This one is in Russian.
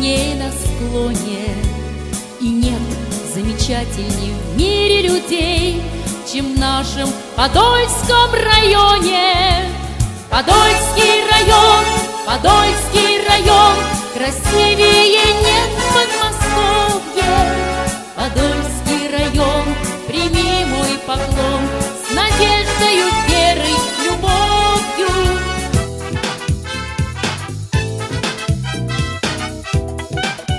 синей на склоне. И нет замечательней в мире людей, чем в нашем Подольском районе. Подольский район, Подольский район, красивее нет